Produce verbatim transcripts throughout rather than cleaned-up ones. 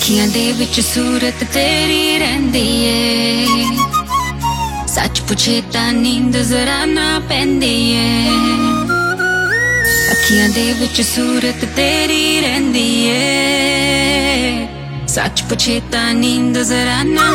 ਅੱਖੀਆਂ ਦੇ ਵਿੱਚ ਸੂਰਤ ਤੇਰੀ ਰਹਿੰਦੀ ਏ, ਸੱਚ ਪੁੱਛੇ ਤਾਂ ਨੀਂਦ ਜ਼ਰਾ ਨਾ ਪੈਂਦੀ ਏ। ਅੱਖੀਆਂ ਦੇ ਵਿੱਚ ਸੂਰਤ ਤੇਰੀ ਰਹਿੰਦੀ ਏ, ਸੱਚ ਪੁੱਛੇ ਤਾਂ ਨੀਂਦ ਜ਼ਰਾ ਨਾ।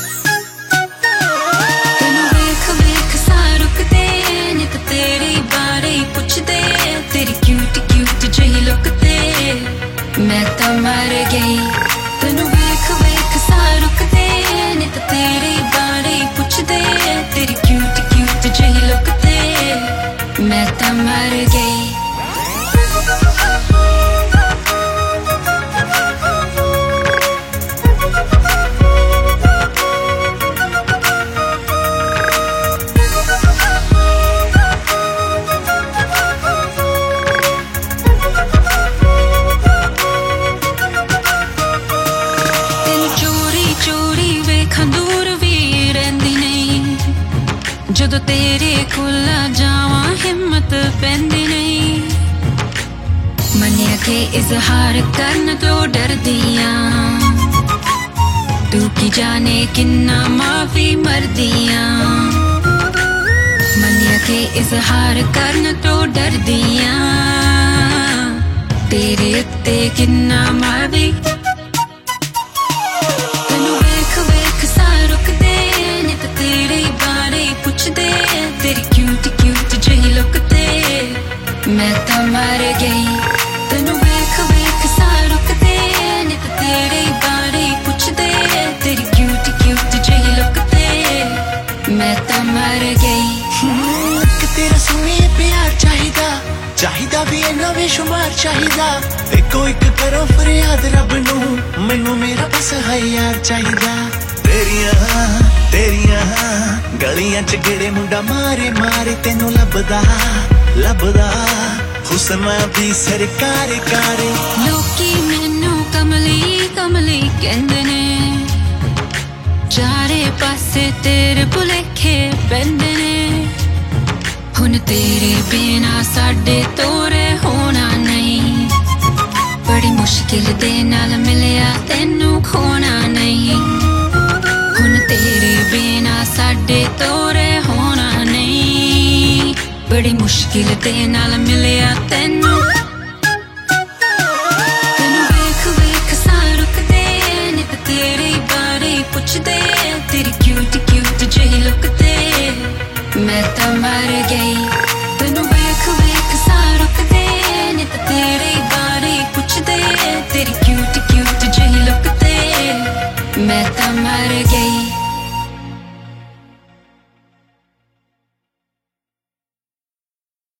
ਤੈਨੂੰ ਵੇਖ ਵੇਖ ਸਾਹ ਰੁਕਦੇ ਨਿਤ ਤੇਰੇ ਬਾਰੇ ਪੁੱਛਦੇ, ਤੇਰੀ ਕਿਊਟ ਕਿਊਟ ਜਿਹੀ ਲੁੱਕ ਤੇ ਮੈਂ ਤਾਂ ਮਰ ਗਈ। ਤੈਨੂੰ ਵੇਖ ਵੇਖ ਸਾਹ ਰੁਕਦੇ ਨਿਤ ਤੇਰੇ ਬਾਰੇ ਪੁੱਛਦੇ, ਤੇਰੀ ਕਿਊਟ ਕਿਊਟ ਜਿਹੀ ਲੁੱਕ ਤੇ ਮੈਂ ਤਾਂ ਮਰ ਗਈ। ਜਦੋਂ ਤੇਰੇ ਕੋਲ ਜਾਵਾਂ ਹਿੰਮਤ ਪੈਂਦੀ ਨਹੀਂ, ਮੰਨਿਆ ਕਿ ਇਜ਼ਹਾਰ ਕਰਨ ਤੋਂ ਡਰਦੀ ਆਂ, ਤੂੰ ਕੀ ਜਾਣੇ ਕਿੰਨਾ ਮਾਫੀ ਮਰਦੀ ਆਂ। ਮੰਨਿਆ ਕਿ ਇਜ਼ਹਾਰ ਕਰਨ ਤੋਂ ਡਰਦੀ ਆਂ, ਤੇਰੇ ਉੱਤੇ ਕਿੰਨਾ ਮਾਫੀ। ਤੇਰੀ ਕਿਊਟ ਕਿਊਟ ਜਿਹੀ ਲੁੱਕ ਤੇ ਮੈਂ ਤਾਂ ਮਰ ਗਈ। ਤੈਨੂੰ ਵੇਖ ਵੇਖ ਸਾਹ ਰੁਕਦੇ ਨਿਤ ਤੇਰੇ ਬਾਰੇ ਪੁੱਛਦੇ, ਤੇਰੀ ਕਿਊਟ ਕਿਊਟ ਜਿਹੀ ਲੁੱਕ ਤੇ ਮੈਂ ਤਾਂ ਮਰ ਗਈ। ਇੱਕ ਤੇਰਾ ਸੋਹਣੇ ਪਿਆਰ ਚਾਹੀਦਾ, ਚਾਹੀਦਾ ਵੀ ਇੰਨਾ ਬੇਸ਼ੁਮਾਰ ਚਾਹੀਦਾ। ਇੱਕੋ ਇੱਕ ਕਰੋ ਫਰਿਆਦ ਰੱਬ ਨੂੰ, ਮੈਨੂੰ ਮੇਰਾ ਬਸ ਹੈ ਯਾਰ ਚਾਹੀਦਾ। ਤੇਰੀਆਂ ਤੇਰੀਆਂ ਗਲੀਆਂ ਚ ਗੇੜੇ ਮੁੰਡਾ ਮਾਰੇ ਮਾਰੇ ਤੈਨੂੰ ਲੱਭਦਾ ਲੱਭਦਾ, ਹੁਸਨਾ ਦੀ ਸਰਕਾਰ ਕਾਰੇ। ਲੋਕੀ ਮੈਨੂੰ ਕਮਲੀ ਕਮਲੀ ਕਹਿੰਦੇ ਨੇ, ਚਾਰੇ ਪਾਸੇ ਤੇਰੇ ਭੁਲੇਖੇ ਪੈਂਦੇ ਨੇ। ਹੁਣ ਤੇਰੇ ਬਿਨਾ ਸਾਡੇ ਤੋਰੇ ਹੋਣਾ ਨਹੀਂ, ਬੜੀ ਮੁਸ਼ਕਿਲ ਦੇ ਨਾਲ ਮਿਲਿਆ ਤੈਨੂੰ ਖੋਣਾ ਨਹੀਂ। ਹੁਣ ਤੇਰੇ ਬਿਨਾ ਸਾਡੇ ਤੋਰੇ ਹੋਣਾ ਨਹੀਂ, ਬੜੀ ਮੁਸ਼ਕਿਲ ਦੇ ਨਾਲ ਮਿਲਿਆ ਤੈਨੂੰ। ਤੈਨੂੰ ਵੇਖ ਵੇਖ ਸਾਹ ਰੁਕਦੇ ਨਿਤ ਤੇਰੇ ਬਾਰੇ ਪੁੱਛਦੇ, ਤੇਰੀ ਕਿਊਟ ਕਿਊਟ ਜਿਹੀ ਲੁੱਕ ਤੇ ਮੈਂ ਤਾਂ ਮਰ ਗਈ।